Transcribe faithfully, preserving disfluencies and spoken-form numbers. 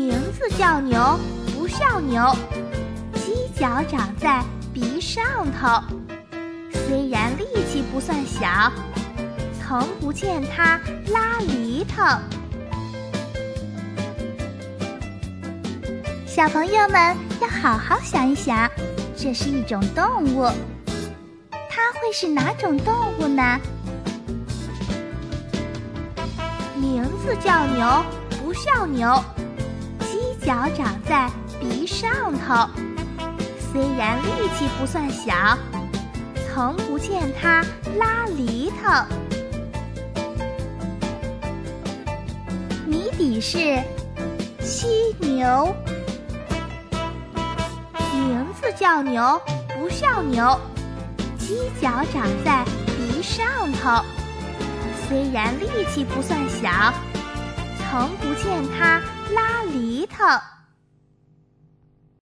名字叫牛，不像牛，犄角长在鼻上头。虽然力气不算小，从不见它拉犁头。小朋友们要好好想一想，这是一种动物，它会是哪种动物呢？名字叫牛，不像牛，犄角长在鼻上头。虽然力气不算小，从不见它拉犁头。谜底是犀牛。名字叫牛，不像牛，犄角长在鼻上头。虽然力气不算小，从不见它拉犁头。